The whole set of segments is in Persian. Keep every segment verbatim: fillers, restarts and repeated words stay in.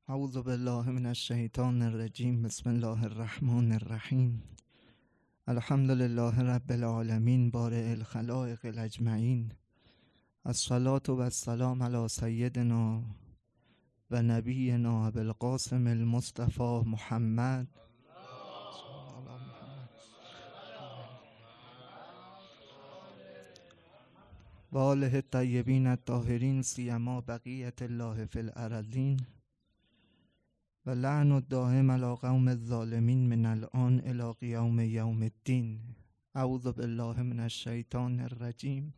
اعوذ بالله من الشیطان الرجیم. بسم الله الرحمن الرحیم. الحمد لله رب العالمین بارئ الخلائق اجمعین. الصلاة و السلام علی سیدنا و نبینا ابوالقاسم المصطفى محمد و آله الطیبین الطاهرین سیما بقیت الله فی الارضین و لعن الدائم علی قوم الظالمین من الان الی قیام یوم الدین. اعوذ بالله من الشیطان الرجیم.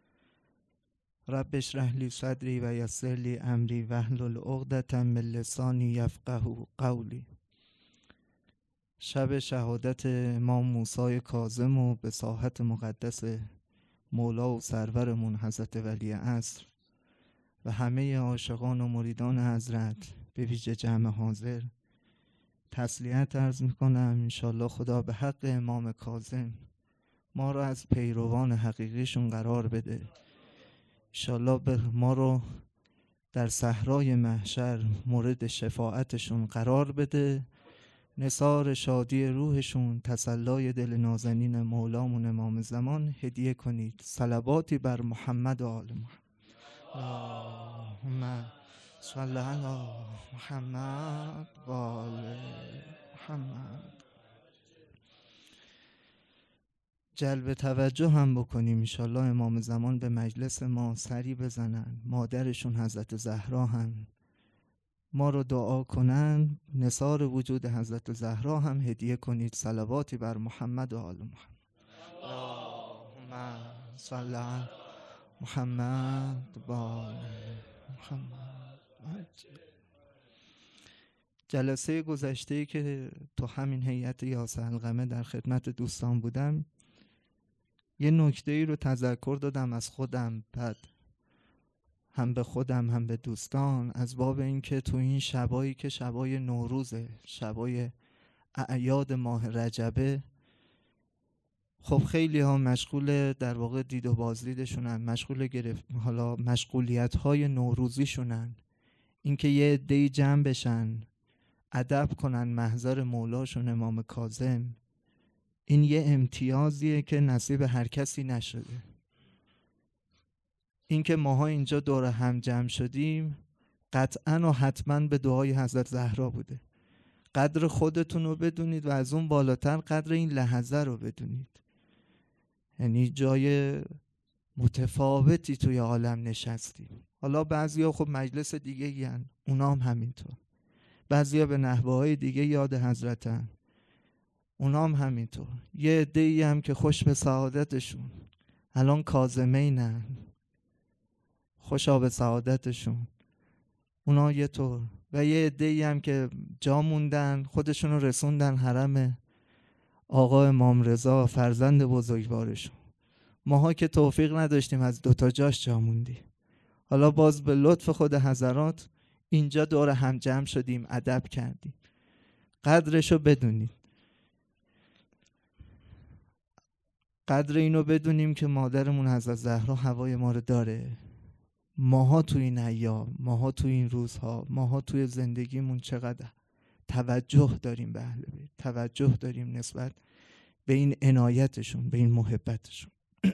رب اشرح لی صدری و یسر لی امری واحلل عقدة من لسانی یفقهوا قولی. شب شهادت امام موسی کاظم و به ساحت مقدس مولا و سرورمون حضرت ولی عصر و همه عاشقان و مریدان حضرت به ویژه جمع حاضر تسلیت عرض میکنم. انشالله خدا به حق امام کاظم ما رو از پیروان حقیقیشون قرار بده. انشالله به ما رو در صحرای محشر مورد شفاعتشون قرار بده. نثار شادی روحشون، تسلای دل نازنین مولامون امام زمان هدیه کنید. صلواتی بر محمد و آل محمد. اللهم صل علی محمد و آل محمد. جلب توجه هم بکنیم انشالله امام زمان به مجلس ما سری بزنن. مادرشون حضرت زهرا هم ما رو دعا کنن. نثار وجود حضرت زهرا هم هدیه کنید. صلواتی بر محمد و آل محمد. اللهم صل علی محمد و آل محمد. جلسه گذشته که تو همین هیئت یاس القمه در خدمت دوستان بودم یه نکته ای رو تذکر دادم از خودم، بعد هم به خودم هم به دوستان، از باب این که تو این شبایی که شبای نوروزه، شبای اعیاد ماه رجبه، خب خیلی ها مشغول در واقع دید و بازدیدشونن، مشغول گرفت حالا مشغولیت های نوروزیشونن. اینکه یه عده‌ای جمع بشن ادب کنن محضر مولاشون امام کاظم، این یه امتیازیه که نصیب هر کسی نشده. اینکه ماها اینجا دور هم جمع شدیم قطعاً و حتماً به دعای حضرت زهرا بوده. قدر خودتون رو بدونید و از اون بالاتر قدر این لحظه رو بدونید. یعنی جای متفاوتی توی عالم نشستیم. حالا بعضیا خب مجلس دیگه گین، اونا هم همینطور. بعضیا به نحوه های دیگه یاد حضرتن، اونا هم همینطور. یه عده‌ای هم که خوش به سعادتشون الان کاظمینن، خوشا به سعادتشون، اونا یه طور. و یه عده‌ای هم که جا موندن خودشون رو رسوندن حرم آقا امام رضا فرزند بزرگوارشون. ماها که توفیق نداشتیم از دوتا جاش جا موندیم. حالا باز به لطف خود حضرات اینجا دور هم جمع شدیم، ادب کردیم. قدرشو بدونید. قدر اینو بدونیم که مادرمون حضرت زهرا هوای ما رو داره. ماها توی این ایام، ماها توی این روزها، ماها توی زندگیمون چقدر توجه داریم به اهل بیت، توجه داریم نسبت به این عنایتشون، به این محبتشون.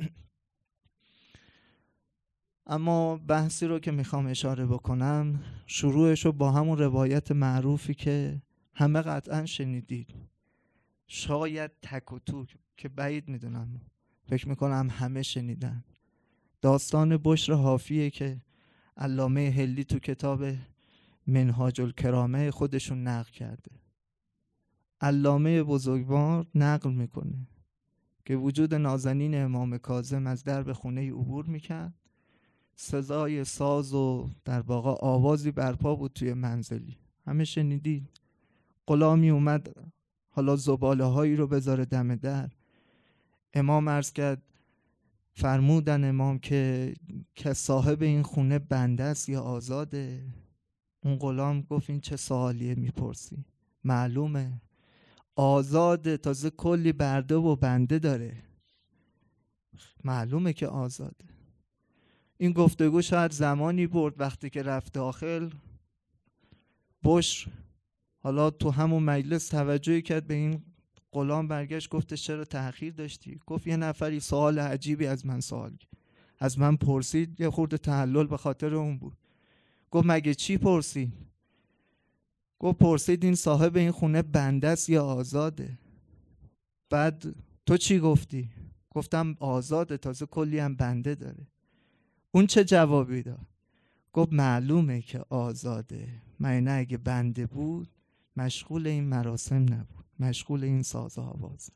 اما بحثی رو که میخوام اشاره بکنم شروعش رو با همون روایت معروفی که همه قطعا شنیدید، شاید تک و توک که بعید میدونم، فکر میکنم همه شنیدن. داستان بشر حافیه که علامه هلی تو کتاب منهاج الکرامه خودشون نقل کرده. علامه بزرگوار نقل میکنه که وجود نازنین امام کاظم از درب خونه عبور میکرد. صدای ساز و در واقع آوازی برپا بود توی منزلی، همه شنیدید. غلامی اومد حالا زباله هایی رو بذاره دم در. امام عرض کرد، فرمودن امام که که صاحب این خونه بنده است یا آزاده؟ اون غلام گفت این چه سوالیه میپرسی؟ معلومه آزاده، تازه کلی برده و بنده داره، معلومه که آزاده. این گفتگو شاید زمانی برد، وقتی که رفت داخل بشر حالا تو همون مجلس توجهی کرد به این غلام، برگشت گفتش چرا تأخیر داشتی؟ گفت یه نفری سوال عجیبی از من سوال از من پرسید، یه خورده تحلل به خاطر اون بود. گفت مگه چی پرسید؟ گفت پرسید این صاحب این خونه بنده است یا آزاده؟ بعد تو چی گفتی؟ گفتم آزاده، تازه کلی هم بنده داره. اون چه جوابی داد؟ گفت معلومه که آزاده، من اگه بنده بود مشغول این مراسم نبود، مشغول این ساز و آواز.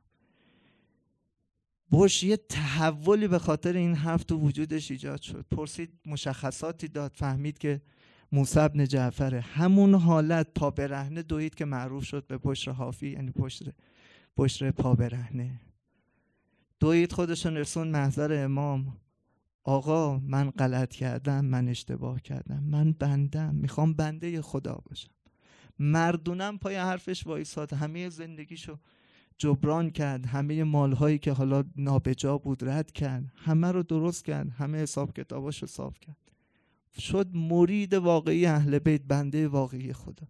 بش یه تحولی به خاطر این حرف تو وجودش ایجاد شد. پرسید، مشخصاتی داد، فهمید که موسی بن جعفره. همون حالت پا برهنه دوید که معروف شد به بشر حافی، یعنی بشر بشر پا برهنه. دوید خودشون رسون محضر امام. آقا من غلط کردم، من اشتباه کردم، من بندم، میخوام بنده خدا باشم. مردونم پای حرفش وایساد، همه زندگیشو جبران کرد، همه مالهایی که حالا نابجا بود رد کرد، همه رو درست کرد، همه حساب کتاباشو صاف کرد، شد مرید واقعی اهل بیت، بنده واقعی خدا.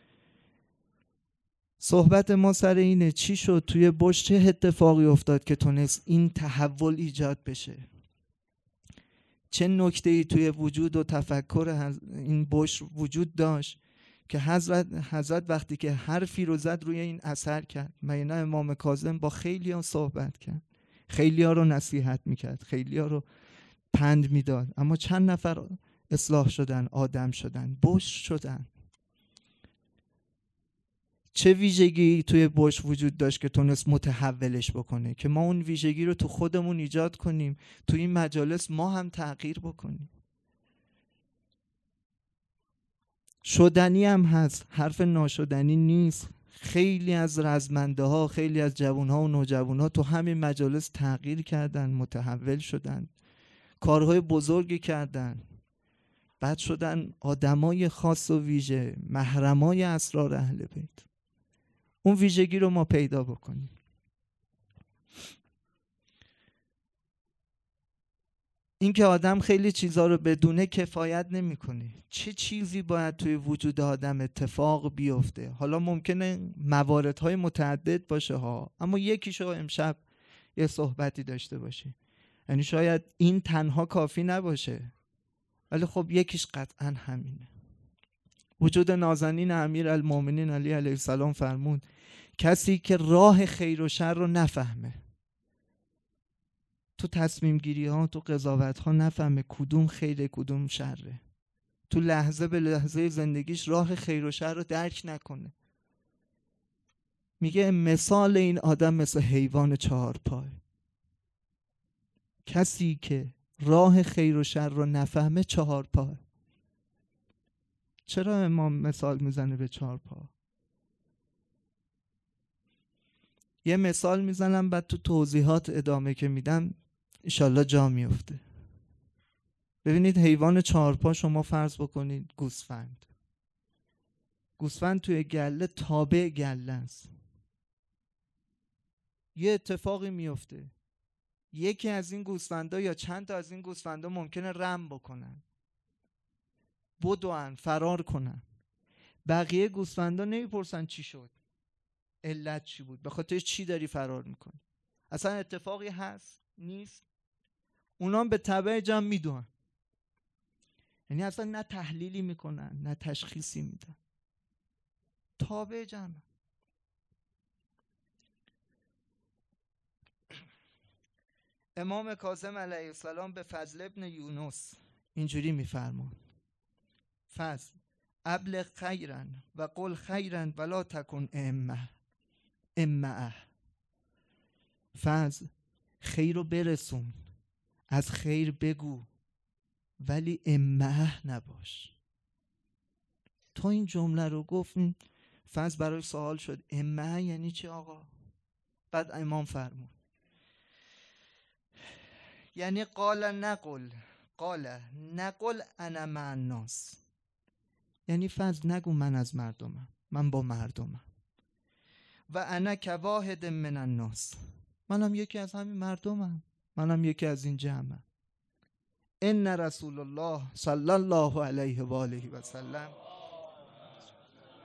صحبت ما سر اینه چی شد توی بش، چه اتفاقی افتاد که تونست این تحول ایجاد بشه؟ چه نکته‌ای توی وجود و تفکر این بش وجود داشت که حضرت حضرت وقتی که حرفی رو زد روی این اثر کرد؟ مینا امام کاظم با خیلی ها صحبت کرد، خیلی ها رو نصیحت میکرد، خیلی ها رو پند میداد، اما چند نفر اصلاح شدن، آدم شدن، بش شدن. چه ویژگی توی بش وجود داشت که تونست متحولش بکنه که ما اون ویژگی رو تو خودمون ایجاد کنیم، تو این مجالس ما هم تغییر بکنیم. شدنی هم هست، حرف ناشدنی نیست. خیلی از رزمنده ها، خیلی از جوان ها و نوجوان ها تو همین مجالس تغییر کردن، متحول شدن، کارهای بزرگی کردن، بعد شدن آدمای خاص و ویژه، محرمای اسرار اهل بیت. اون ویژگی رو ما پیدا بکنیم. این که آدم خیلی چیزا رو بدونه کفایت نمیکنه. چه چیزی باید توی وجود آدم اتفاق بیفته؟ حالا ممکنه مواردهای متعدد باشه ها، اما یکیشو امشب یه صحبتی داشته باشه. یعنی شاید این تنها کافی نباشه، ولی خب یکیش قطعا همینه. وجود نازنین امیرالمومنین علی علیه السلام فرمود کسی که راه خیر و شر رو نفهمه، تو تصمیم گیری ها، تو قضاوت ها نفهمه کدوم خیره کدوم شره، تو لحظه به لحظه زندگیش راه خیر و شر رو درک نکنه، میگه مثال این آدم مثل حیوان چهار پای. کسی که راه خیر و شر رو نفهمه چهار پای. چرا امام مثال میزنه به چهار پا؟ یه مثال میزنم بعد تو توضیحات ادامه که میدم انشالله جا میفته. ببینید حیوان چهار پا شما فرض بکنید گوسفند. گوسفند توی گله تابع گله است. یه اتفاقی میفته، یکی از این گوسفندا یا چند تا از این گوسفندا ممکنه رم بکنن، بدوئن، فرار کنن. بقیه گوسفندا نمیپرسن چی شد، علت چی بود، به خاطر چی داری فرار میکنی، اصلا اتفاقی هست نیست، اونام به تبع جمع میدونن. یعنی اصلا نه تحلیلی میکنن نه تشخیصی میدن، تابع جمع. امام کاظم علیه السلام به فضل ابن یونس اینجوری میفرمان: فضل ابلغ خیرا و قل خیرا ولا تکن ائمه ائمه. فضل خیر رو برسون، از خیر بگو، ولی ائمه نباش. تو این جمله رو گفت، فضل برای سوال شد ائمه یعنی چی آقا؟ بعد امام فرمود یعنی قال نقل قال نقل انا مع الناس، یعنی فضل نگو من از مردمم، من با مردمم، و انا کواحد من الناس، منم یکی از همین مردمم، منم یکی از این جمعم. ان رسول الله صلی الله علیه و آله و سلم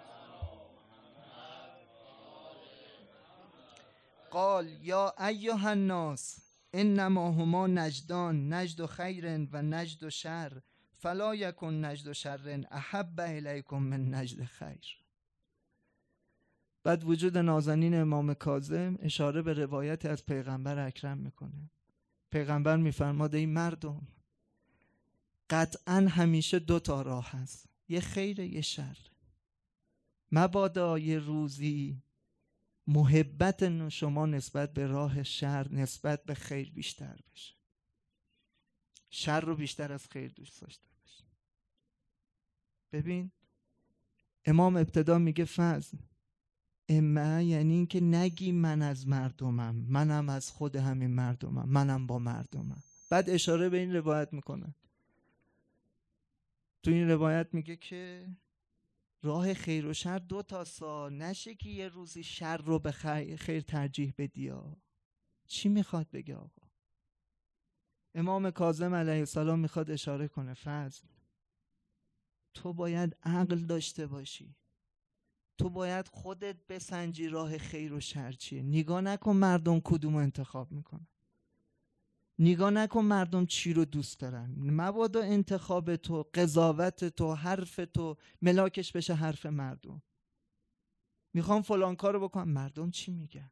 قال یا ایها الناس انما هما نجدان، نجد خیر و نجد شر، فلا یکن نجد شر احب الیکم من نجد خیر. بعد وجود نازنین امام کاظم اشاره به روایت از پیغمبر اکرم میکنه. پیغمبر میفرماد ای مردم، قطعا همیشه دو تا راه هست، یه خیر یه شر. مبادا یه روزی محبت شما نسبت به راه شر نسبت به خیر بیشتر بشه، شر رو بیشتر از خیر دوست داشته باشه. ببین امام ابتدا میگه فضل اما، یعنی این که نگی من از مردمم، منم از خود همین مردمم، منم با مردمم. بعد اشاره به این روایت میکنه، تو این روایت میگه که راه خیر و شر دو تا سا، نشه که یه روزی شر رو به خیر ترجیح بدی. چی میخواد بگه آقا؟ امام کاظم علیه السلام میخواد اشاره کنه فضل تو باید عقل داشته باشی، تو باید خودت بسنجی راه خیر و شر چیه. نگاه نکن مردم کدوم رو انتخاب میکنن، نگاه نکن مردم چی رو دوست دارن. مبادا انتخاب تو، قضاوت تو، حرف تو ملاکش بشه حرف مردم. میخوام فلان کارو بکنم، مردم چی میگن؟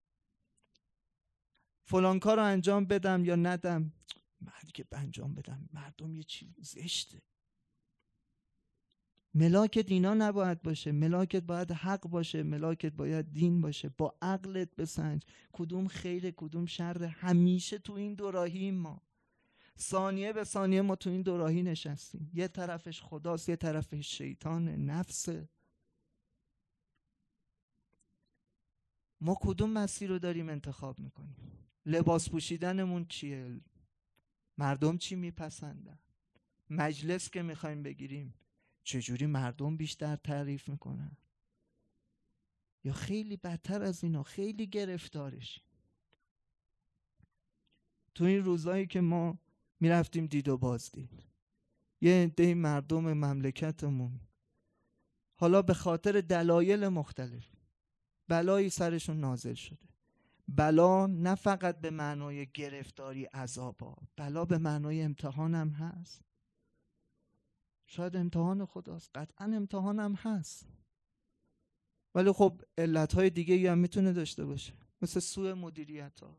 فلان کارو انجام بدم یا ندم، من دیگه انجام بدم، مردم یه چیز زشته. ملاکت اینا نباید باشه، ملاکت باید حق باشه، ملاکت باید دین باشه. با عقلت بسنج کدوم خیره کدوم شر. همیشه تو این دوراهی ما، ثانیه به ثانیه ما تو این دوراهی نشستیم. یه طرفش خداست، یه طرفش شیطان نفسه. ما کدوم مسیر رو داریم انتخاب میکنیم؟ لباس پوشیدنمون چیه؟ مردم چی میپسندن؟ مجلس که میخوایم بگیریم چجوری مردم بیشتر تعریف میکنن؟ یا خیلی بدتر از اینا، خیلی گرفتارش. تو این روزایی که ما میرفتیم دید و بازدید، یه عده مردم مملکتمون حالا به خاطر دلایل مختلف بلایی سرشون نازل شده. بلا نه فقط به معنای گرفتاری عذابا، بلا به معنای امتحان هم هست. شاید امتحان خداست، قطعا امتحان هم هست، ولی خب علتهای دیگه هم میتونه داشته باشه، مثل سوء مدیریت ها،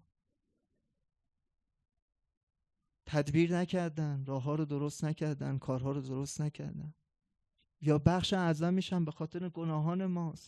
تدبیر نکردن، راه ها رو درست نکردن، کارها رو درست نکردن. یا بخش اعظمش هم به خاطر گناهان ماست،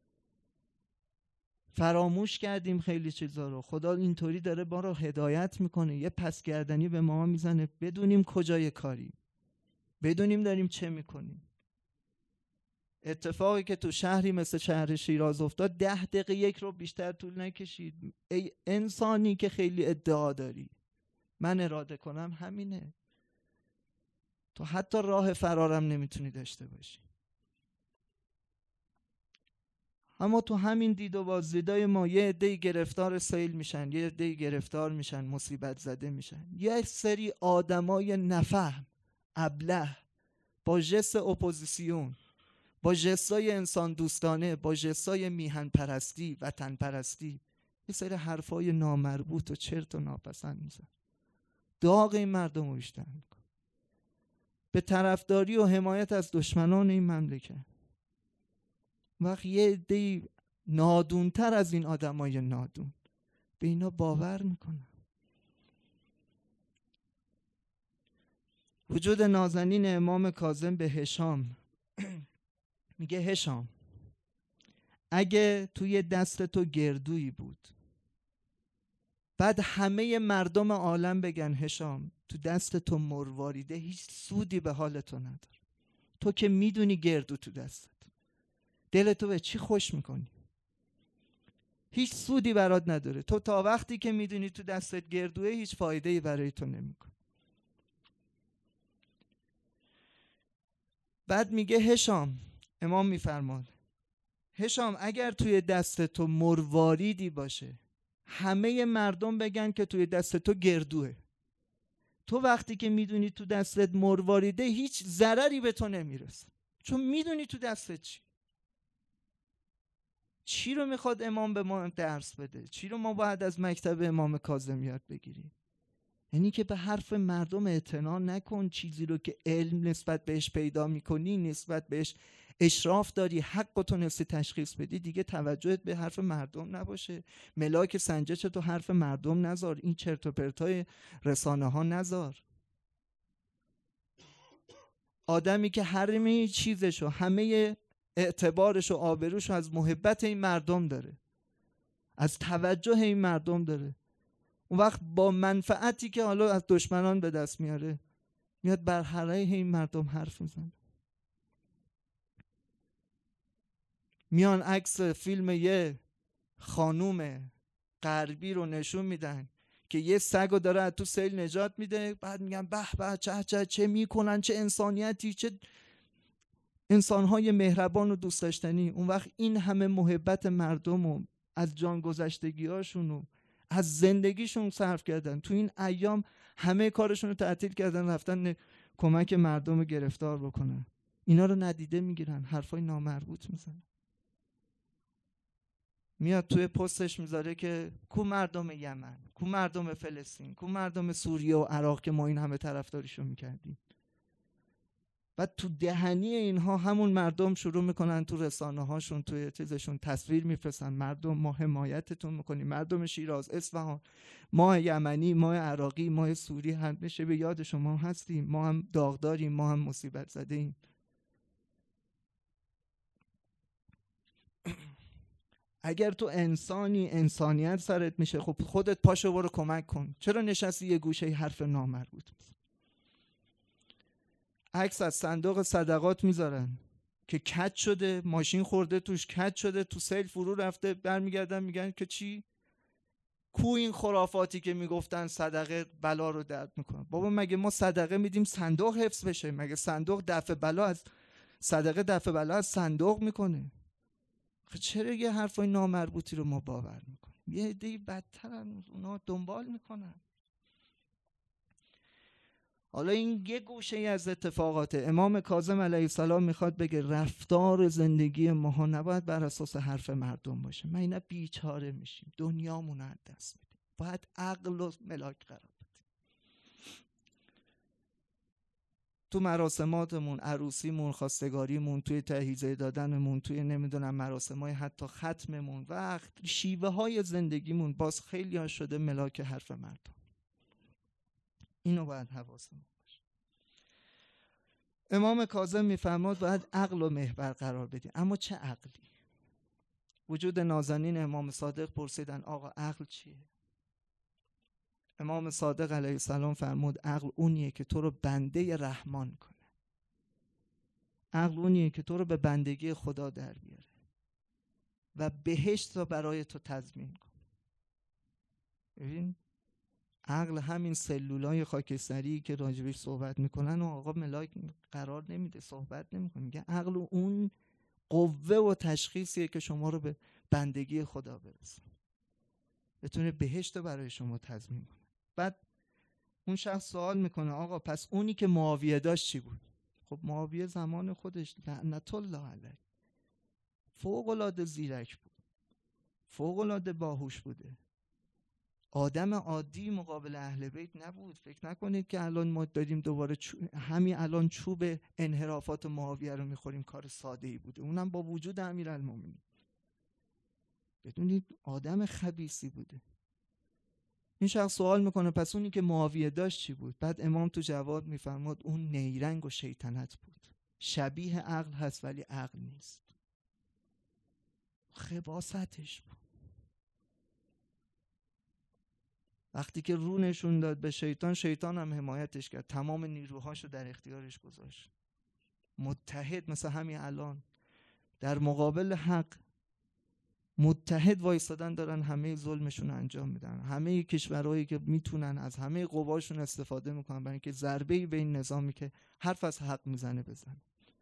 فراموش کردیم خیلی چیزا رو. خدا اینطوری داره ما رو هدایت میکنه، یه پسگردنی به ما میزنه بدونیم کجای کاری، بدونیم داریم چه میکنیم. اتفاقی که تو شهری مثل شهر شیراز افتاد ده دقیقه یک رو بیشتر طول نکشید. ای انسانی که خیلی ادعا داری من اراده کنم، همینه، تو حتی راه فرارم نمیتونی داشته باشی. اما تو همین دید و بازدیدای ما یه عده گرفتار سیل میشن، یه عده گرفتار میشن، مصیبت زده میشن. یه سری آدمای نفهم، ابله، با ژست اپوزیسیون، با ژستای انسان دوستانه، با ژستای میهن پرستی، وطن پرستی، یه سری حرفای نامربوط و چرت و ناپسند میزن. داغ این مردم رو بیشتر میکن به طرفداری و حمایت از دشمنان این مملکت. وقت یه عده نادونتر از این آدمای نادون به اینا باور میکنن. وجود نازنین امام کاظم به هشام میگه هشام اگه توی دست تو گردویی بود، بعد همه مردم عالم بگن هشام تو دست تو مرواریده، هیچ سودی به حال تو نداره. تو که میدونی گردو تو دستت، دلتو به چی خوش میکنی؟ هیچ سودی برات نداره. تو تا وقتی که میدونی تو دستت گردوه هیچ فایده‌ای برای تو نمیکنه. بعد میگه هشام، امام میفرماد هشام اگر توی دست تو مرواریدی باشه، همه مردم بگن که توی دست تو گردوه، تو وقتی که میدونی تو دستت مرواریده هیچ ضرری به تو نمیرسه، چون میدونی تو دستت چی. چی رو میخواد امام به ما درس بده؟ چی رو ما باید از مکتب امام کاظم یاد بگیریم؟ یعنی که به حرف مردم اعتنا نکن. چیزی رو که علم نسبت بهش پیدا میکنی، نسبت بهش اشراف داری، حق تو نسبت تشخیص بدی، دیگه توجهت به حرف مردم نباشه. ملاک سنجش تو حرف مردم نذار، این چرت و پرتای رسانه ها نذار. آدمی که همه چیزشو، همه اعتبارشو، آبروشو از محبت این مردم داره، از توجه این مردم داره، اون وقت با منفعتی که حالا از دشمنان به دست میاره میاد بر علیه این مردم حرف میزنه. میان عکس فیلم یه خانوم غربی رو نشون میدن که یه سگو داره از تو سیل نجات میده، بعد میگن به به چه چه چه میکنن، چه انسانیتی، چه انسانهای مهربان و دوست داشتنی. اون وقت این همه محبت مردم و از جان گذشتگیاشون و از زندگیشون صرف کردن، تو این ایام همه کارشون رو تعطیل کردن، رفتن کمک مردم رو گرفتار بکنن. اینا رو ندیده میگیرن، حرفای نامربوط میزنن. میاد توی پستش میذاره که کو مردم یمن، کو مردم فلسطین، کو مردم سوریه و عراق که ما این همه طرفداریشون میکردیم. بعد تو دهنی اینها همون مردم شروع میکنن تو رسانه هاشون، توی چیزشون تصویر میفرستن، مردم ما حمایتتون میکنیم، مردم شیراز، اصفهان، ما یمنی، ما عراقی، ما سوری، همیشه به یاد شما هستیم، ما هم داغداریم، ما هم مصیبت زده ایم. اگر تو انسانی، انسانیت سرت میشه، خب خودت پاشو برو کمک کن. چرا نشستی یه گوشه حرف نامربوط میزنی؟ عکس از صندوق صدقات میذارن که کج شده، ماشین خورده توش، کج شده، تو سیل فرو رفته، برمیگردن میگن که چی؟ کو این خرافاتی که میگفتن صدقه بلا رو دفع میکنه. بابا مگه ما صدقه میدیم صندوق حفظ بشه؟ مگه صندوق دفع بلا از صدقه دفع بلا از صندوق میکنه؟ چرا یه حرفای نامربوطی رو ما باور میکنیم؟ یه عده‌ای بدترن، اونا دنبال میکنن. حالا این یه گوشه ای از اتفاقات. امام کاظم علیه السلام میخواد بگه رفتار زندگی ما نباید بر اساس حرف مردم باشه. ما اینا بیچاره میشیم، دنیامون رو از دست میدیم. باید عقل و ملاک قرار بدیم. تو مراسماتمون، عروسیمون، خواستگاریمون، توی تهیزه دادنمون، توی نمیدونم مراسمای حتی ختممون و شیوه های زندگیمون باز خیلی ها شده ملاک حرف مردم. اینو باید حواسمون باشه. امام کاظم میفرماد باید عقل و محور قرار بدیم. اما چه عقلی؟ وجود نازنین امام صادق پرسیدن آقا عقل چیه؟ امام صادق علیه السلام فرمود عقل اونیه که تو رو بنده رحمان کنه. عقل اونیه که تو رو به بندگی خدا در بیاره و بهشت رو برای تو تضمین کنه. ببین عقل همین سلولای خاکستری که راجبش صحبت میکنن و آقا ملاک قرار نمیده، صحبت نمیکنه. میگه عقل اون قوه و تشخیصیه که شما رو به بندگی خدا برسونه، بتونه بهشت رو برای شما تضمین کنه. بعد اون شخص سوال میکنه آقا پس اونی که معاویه داشت چی بود؟ خب معاویه زمان خودش لعنت الله علیه فوق العاده زیرک بود، فوق العاده باهوش بوده، آدم عادی مقابل اهل بیت نبود. فکر نکنید که الان ما داریم دوباره چو... همین الان چوب انحرافات معاویه رو میخوریم، کار ساده ای بوده، اونم با وجود امیرالمومنین. بدونید آدم خبیثی بوده. این شخص سوال میکنه پس اونی که معاویه داشت چی بود؟ بعد امام تو جواب میفرماد اون نیرنگ و شیطنت بود، شبیه عقل هست ولی عقل نیست، خباثتش بود. وقتی که رو نشون داد به شیطان، شیطان هم حمایتش کرد، تمام نیروهاشو در اختیارش گذاشت. متحد مثل همین الان در مقابل حق متحد وایستادن، دارن همه ظلمشون انجام میدن. همه کشورهایی که میتونن از همه قواشون استفاده میکنن برای اینکه ضربه‌ای به این نظامی که حرف از حق میزنه بزنه.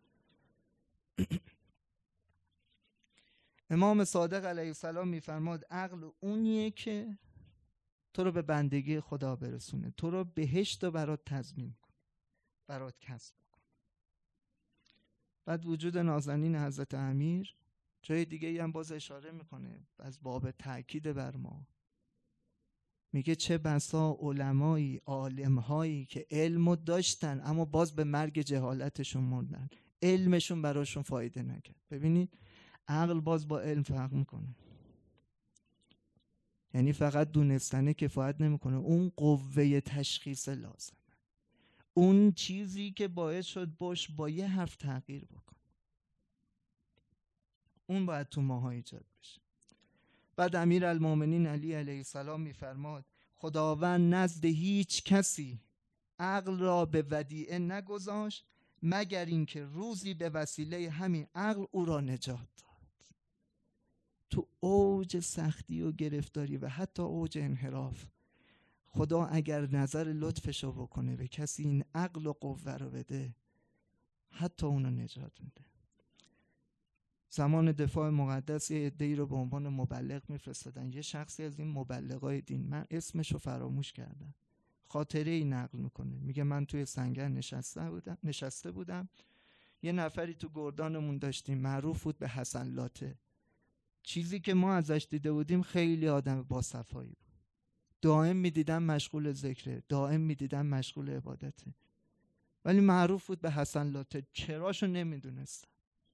امام صادق علیه السلام میفرماد عقل اونیه که تو رو به بندگی خدا برسونه، تو رو بهشت رو برات تضمین کنه، برات کسب کنه. بعد وجود نازنین حضرت امیر جای دیگه ای هم باز اشاره میکنه از باب تأکید بر ما، میگه چه بسا علمایی عالمهایی که علمو داشتن اما باز به مرگ جهالتشون مردن، علمشون براشون فایده نکرد. ببینید عقل باز با علم فرق میکنه، یعنی فقط دونستنه کفایت نمیکنه، اون قوه تشخیص لازمه، اون چیزی که باعث شد باش با یه حرف تغییر بکنه، اون باید تو ماها ایجاد بشه. بعد امیرالمومنین علی علیه السلام میفرماد خداوند نزد هیچ کسی عقل را به ودیعه نگذاشت مگر اینکه روزی به وسیله همین عقل او را نجات داد. تو اوج سختی و گرفتاری و حتی اوج انحراف، خدا اگر نظر لطفشو بکنه به کسی این عقل و قوه رو بده، حتی اونو نجات میده. زمان دفاع مقدس یه عده‌ای رو به عنوان مبلغ میفرستادن. یه شخصی از این مبلغای دین، من اسمشو فراموش کردم، خاطره ای نقل میکنه، میگه من توی سنگر نشسته بودم نشسته بودم یه نفری تو گردانمون داشتیم معروف بود به حسن لاته. چیزی که ما ازش دیده بودیم خیلی آدم با صفایی بود، دائم میدیدم مشغول ذکره، دائم میدیدم مشغول عبادته، ولی معروف بود به حسن لاته. چراشو نمیدونستم.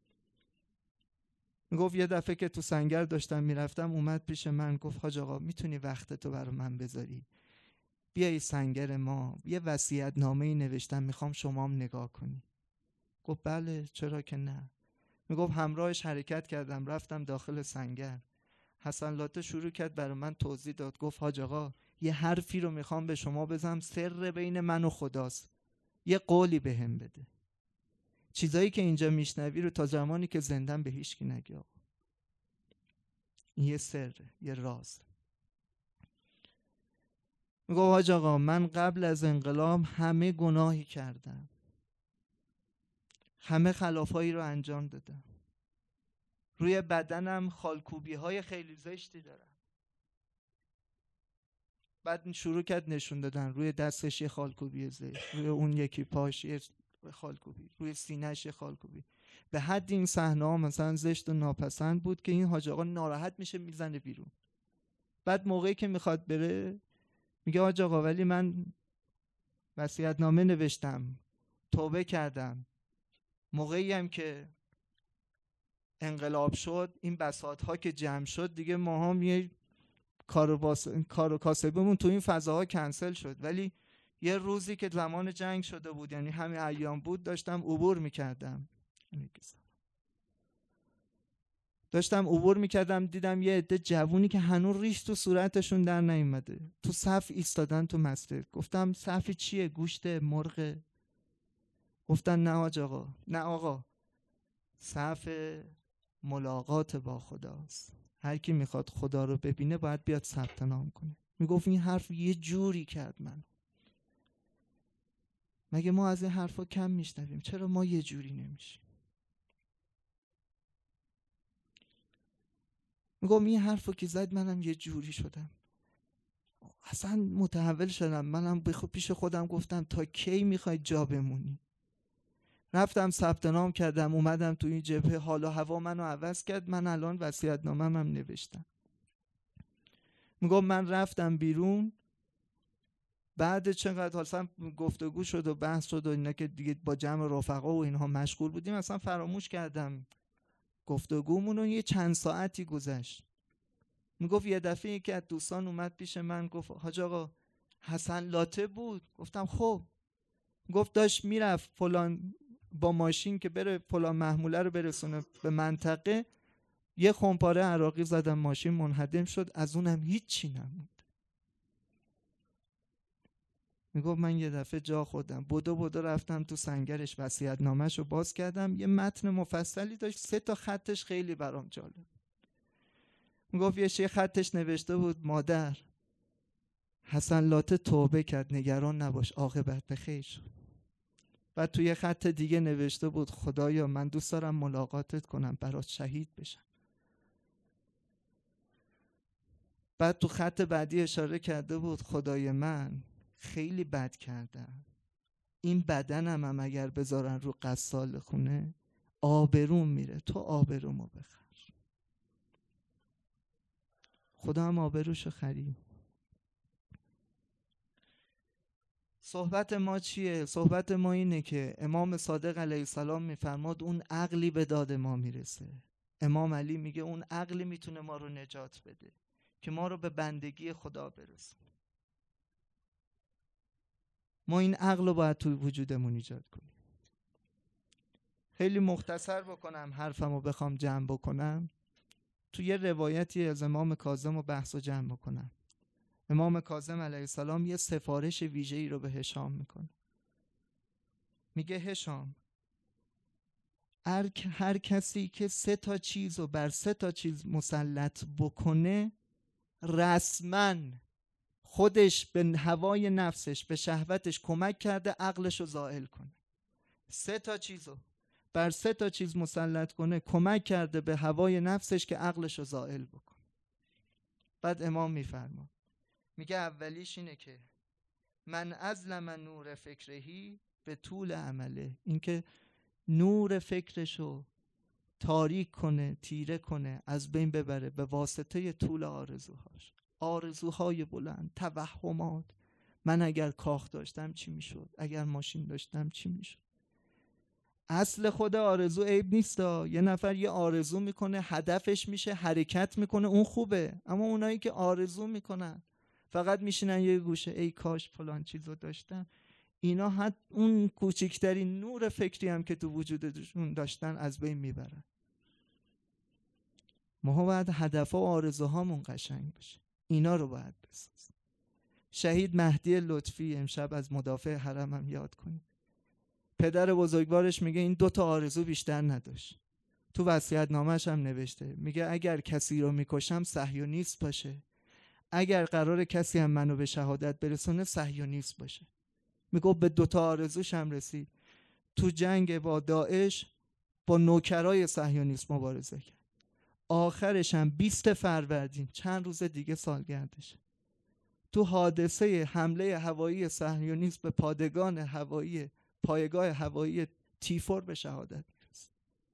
میگفت یه دفعه که تو سنگر داشتم میرفتم اومد پیش من گفت حاج آقا میتونی وقتتو برای من بذاری بیایی سنگر ما، یه وصیت نامه‌ای نوشتم میخوام شما هم نگاه کنی. گفت بله چرا که نه. میگفت همراهش حرکت کردم رفتم داخل سنگر. حسن لاته شروع کرد برای من توضیح داد، گفت حاج آقا یه حرفی رو میخوام به شما بزنم، سر بین من و خداست، یه قولی بهم بده. چیزایی که اینجا میشنوی رو تا زمانی که زندم به هیچ کی نگی آقا. این یه سره، یه راز. میگه حاج آقا من قبل از انقلاب همه گناهی کردم، همه خلافایی رو انجام دادم، روی بدنم خالکوبی های خیلی زشتی دارم. بعد شروع کرد نشون دادن، روی دستش یه خالکوبی زشت، روی اون یکی پاش یه خالکوبی، روی سینه‌اش یه خالکوبی. به حد این صحنه‌ها مثلا زشت و ناپسند بود که این حاج آقا ناراحت میشه میزنه بیرون. بعد موقعی که میخواد بره میگه حاج آقا ولی من وصیت‌نامه نوشتم، توبه کردم، موقعی هم که انقلاب شد این بساط‌ها که جمع شد دیگه ما هم یه کار و, باس... کار و کاسبمون تو این فضاها کنسل شد، ولی یه روزی که زمان جنگ شده بود، یعنی همین ایام بود، داشتم عبور میکردم داشتم عبور میکردم دیدم یه عده جوونی که هنوز ریش تو صورتشون در نیومده تو صف ایستادن تو مسجد. گفتم صف چیه؟ گوشت مرغ؟ گفتن نه حاج آقا، نه آقا، صف ملاقات با خداست، هر کی میخواد خدا رو ببینه باید بیاد ثبت نام کنه. میگفت این حرف یه جوری کرد من، مگه ما از این حرفا کم میشنویم؟ چرا ما یه جوری نمیشیم؟ میگم این حرفو که زد منم یه جوری شدم، اصلا متحول شدم. منم پیش خودم گفتم تا کی میخوای جا بمونی؟ رفتم ثبت نام کردم، اومدم تو این جبهه، حال و هوا منو عوض کرد. من الان وصیت‌نامه‌م هم نوشتم. میگم من رفتم بیرون، بعد چقدر اصلا گفتگو شد و بحث شد و اینا که دیگه با جمع رفقا و اینها مشغول بودیم، اصلا فراموش کردم گفتگومون. و یه چند ساعتی گذشت. میگفت یه دفعه یکی از دوستان اومد پیش من گفت حاج آقا حسن لاته بود. گفتم خب. گفت داشت میرفت فلان با ماشین که بره فلان محموله رو برسونه به منطقه، یه خمپاره عراقی زدم ماشین منهدم شد، از اونم هیچی نموند. میگفت من یه دفعه جا خوردم، بدو بدو رفتم تو سنگرش، وصیت‌نامه‌شو باز کردم، یه متن مفصلی داشت، سه تا خطش خیلی برام جالب. میگفت یه خطش نوشته بود مادر حسن لاته توبه کرد، نگران نباش عاقبت به خیر شد. بعد توی خط دیگه نوشته بود خدایا من دوست دارم ملاقاتت کنم، برات شهید بشم. بعد تو خط بعدی اشاره کرده بود خدای من خیلی بد کردم، این بدنم هم اگر بذارن رو غسال خونه آبروم میره، تو آبرومو بخر. خدا هم آبروشو خرید. صحبت ما چیه؟ صحبت ما اینه که امام صادق علیه السلام میفرماد اون عقلی به داد ما میرسه. امام علی میگه اون عقلی میتونه ما رو نجات بده که ما رو به بندگی خدا برسونه. ما این عقل رو باید توی وجودمون ایجاد کنیم. خیلی مختصر بکنم حرفمو بخوام جمع بکنم، توی یه روایتی از امام کاظم رو بحث و جمع بکنم. امام کاظم علیه السلام یه سفارش ویژه‌ای رو به هشام میکنه. میگه هشام، هر, هر کسی که سه تا چیز رو بر سه تا چیز مسلط بکنه، رسما خودش به هوای نفسش، به شهوتش کمک کرده عقلش رو زائل کنه. سه تا چیز رو بر سه تا چیز مسلط کنه، کمک کرده به هوای نفسش که عقلش رو زائل بکنه. بعد امام میفرماد، میگه اولیش اینه که من ازلم نور فکرهی به طول عمله، اینکه نور فکرشو تاریک کنه، تیره کنه، از بین ببره به واسطه طول آرزوهاش. آرزوهای بلند، توهمات. من اگر کاخ داشتم چی میشد؟ اگر ماشین داشتم چی میشد؟ اصل خود آرزو عیب نیست. یه نفر یه آرزو میکنه، هدفش میشه، حرکت میکنه، اون خوبه. اما اونایی که آرزو میکنن فقط میشینن یه گوشه، ای کاش فلان چیزو داشتم، اینا حتی اون کوچکترین نور فکری هم که تو وجودشون داشتن از بین میبرن. ما باید هدفها و آرزوهامون قشنگ بشه، اینا رو باید بسازیم. شهید مهدی لطفی امشب از مدافع حرم هم یاد کنیم. پدر بزرگوارش میگه این دو تا آرزو بیشتر نداشت. تو وصیت‌نامه‌ش هم نوشته، میگه اگر کسی رو میکشم صهیونیست باشه، اگر قرار کسی هم منو به شهادت برسونه صهیونیست باشه. میگه به دو تا آرزوش هم رسید. تو جنگ با داعش با نوکرای صهیونیست مبارزه کرد. آخرش هم بیست فروردین، چند روز دیگه سالگردش، تو حادثه حمله هوایی صهیونیست به پادگان هوایی پایگاه هوایی تیفور به شهادت میرسه.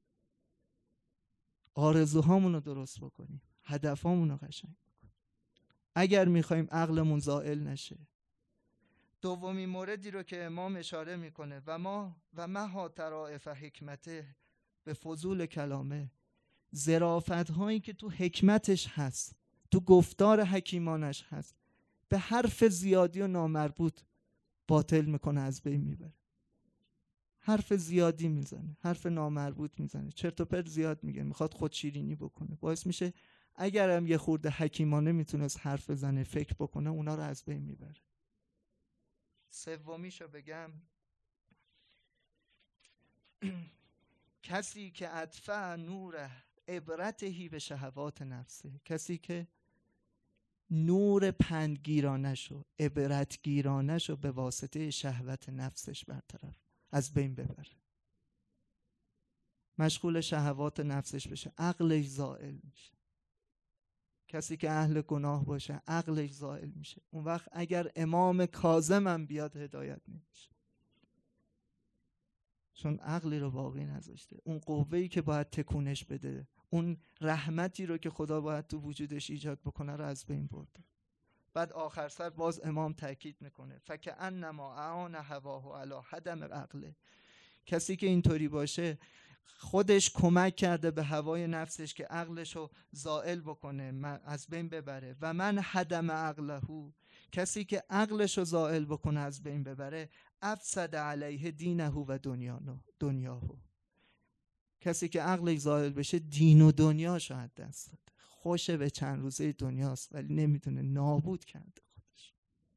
آرزوهامون رو درست بکنیم، هدفهامون رو قشنگ بکنیم اگر میخوایم عقلمون زائل نشه. دومین موردی رو که امام اشاره میکنه، و ما و مها طرائف حکمته به فضول کلامه، ظرافت هایی که تو حکمتش هست، تو گفتار حکیمانش هست، به حرف زیادی و نامربوط باطل میکنه، از بین میبره. حرف زیادی میزنه، حرف نامربوط میزنه، چرت و پرت زیاد میگه، میخواد خود شیرینی بکنه. باعث میشه اگرم یه خورده حکیمانه میتونست حرف بزنه، فکر بکنه، اونا رو از بین میبره. سومیشو بگم، کسی که ادفع نور عبرتهی به شهوات نفسه، کسی که نور پندگیرانشو، عبرتگیرانشو به واسطه شهوت نفسش برطرف، از بین ببره، مشغول شهوات نفسش بشه، عقلش زائل میشه. کسی که اهل گناه باشه عقلش زائل میشه. اون وقت اگر امام کاظم هم بیاد هدایت نمیشه، چون عقلی رو باقی نذاشته. اون قوه‌ای که باید تکونش بده، اون رحمتی رو که خدا باید تو وجودش ایجاد بکنه رو از بین برده. بعد آخر سر باز امام تاکید میکنه فکأنما اعان هواه علی هدم عقله. کسی که اینطوری باشه خودش کمک کرده به هوای نفسش که عقلشو زائل بکنه، از بین ببره. و من هدم عقله، کسی که عقلشو زائل بکنه، از بین ببره، افسد علیه دینه و دنیاهو. کسی که عقلش زائل بشه دین و دنیاشو از دست داده. خوشه به چند روزه دنیاست ولی نمیتونه، نابود کرده خودش.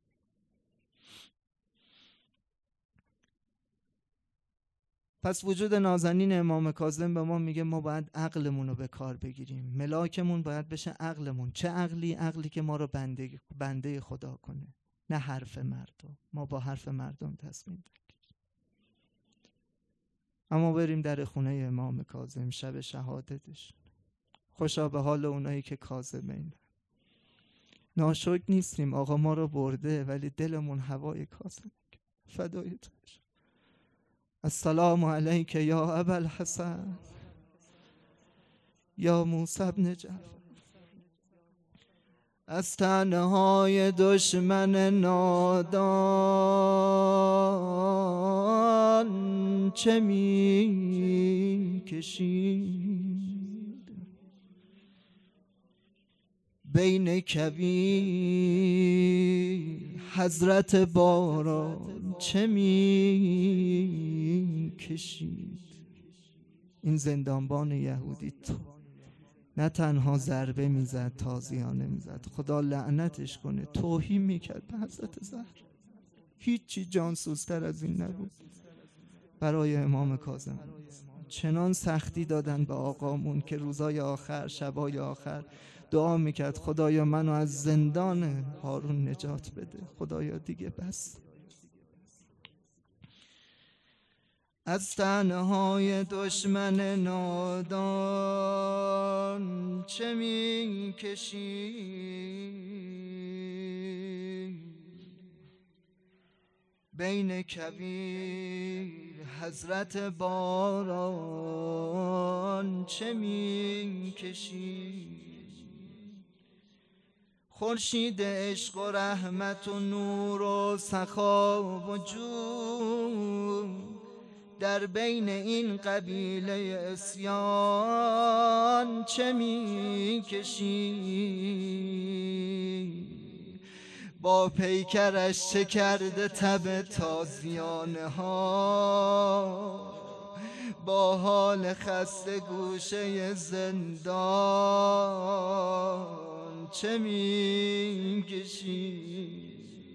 پس وجود نازنین امام کاظم به ما میگه ما باید عقلمون رو به کار بگیریم. ملاکمون باید بشه عقلمون. چه عقلی؟ عقلی که ما رو بنده, بنده خدا کنه، نه حرف مردم. ما با حرف مردم تصمیم بگیریم. اما بریم در خونه امام کاظم، شب شهادتش. خوشا به حال اونایی که کاظمین. ناشکر نیستیم، آقا ما رو برده، ولی دلمون هوای کاظم. فدای تو بشم. السلام علیک یا ابا الحسن یا موسی بن جعفر از طعنه‌های دشمن نادان چه می کشید، بین کبیر حضرت باران چه می کشید. این زندانبان یهودی تو نه تنها ضربه میزد، تازیانه میزد، خدا لعنتش کنه، توهین میکرد به حضرت زهرا. هیچی جانسوزتر از این نبود برای امام کاظم. چنان سختی دادن به آقامون که روزای آخر، شبای آخر دعا میکرد خدایا منو از زندان هارون نجات بده، خدایا دیگه بس. از طعنه‌های دشمن نادان چه می کشید، بین کبیر حضرت باران چه می کشید. خورشید عشق و رحمت و نور و سخا و جود در بین این قبیله عصیان چه می کشید. با پیکرش چه کرده تب تازیانه ها، با حال خسته گوشه زندان چه می کشید.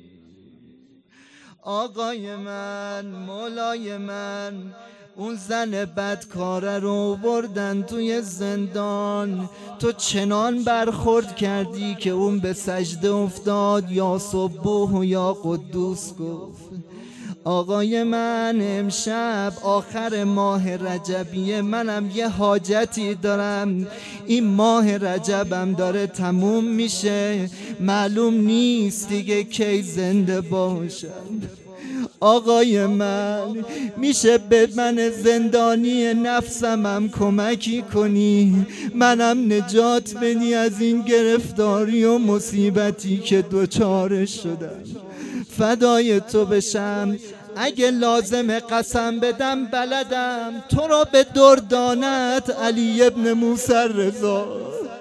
آقای من، مولای من، اون زن بدکاره رو بردن توی زندان، تو چنان برخورد کردی که اون به سجده افتاد، یا سبوح و یا قدوس گفت. آقای من، امشب آخر ماه رجبیه، منم یه حاجتی دارم، این ماه رجبم داره تموم میشه، معلوم نیست دیگه کی زنده باشم. آقای من، میشه به من زندانی نفسمم کمکی کنی، منم نجات بدی از این گرفتاری و مصیبتی که دوچارش شدم، فدای تو بشم. اگه لازم قسم بدم بلدم تو را به دردانت علی ابن موسی رضا.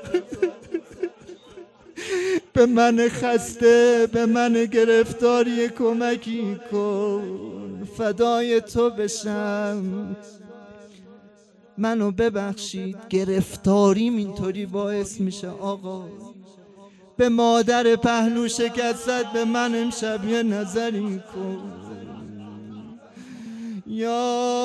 به من خسته، به من گرفتاری کمکی کن، فدای تو بشم. منو ببخشید، گرفتاریم اینطوری باعث میشه آقا. به مادر پهلو شکستت به من امشب یه نظری کن. یا